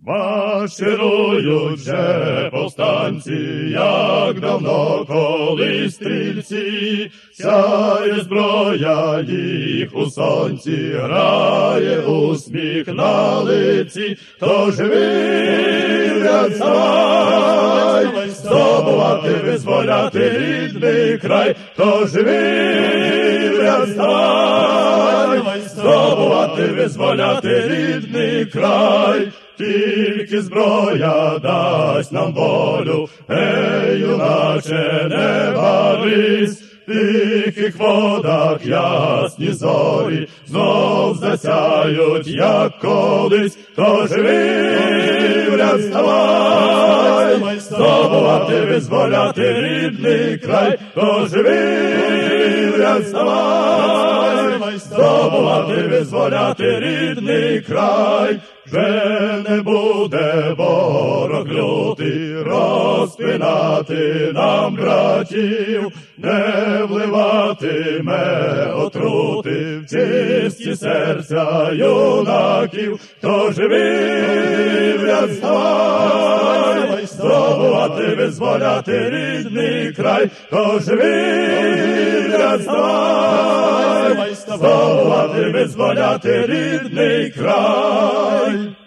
Марширують вже повстанці, як давно колись стрільці, сяє зброя їх у сонці, грає усміх на лиці, тож вірять, вставай, здобувати, визволяти рідний край, тож вірять, вставай, здобувати, визволяти рідний край. Тільки зброя дасть нам волю, ей, юначе, не барись, в тихих водах ясні зорі знов засяють, як колись, тож вірять, вставай, здобувати, визволяти рідний край, тож вірять, вставай, здобувати, визволяти рідний край. Вже не буде ворог лютий розпинати нам братів, не вливатиме отрути в чисті серця юнаків, тож вірять, вставай, здобувати, визволяти рідний край, тож вірять, вставай, здобувати, визволяти рідний край.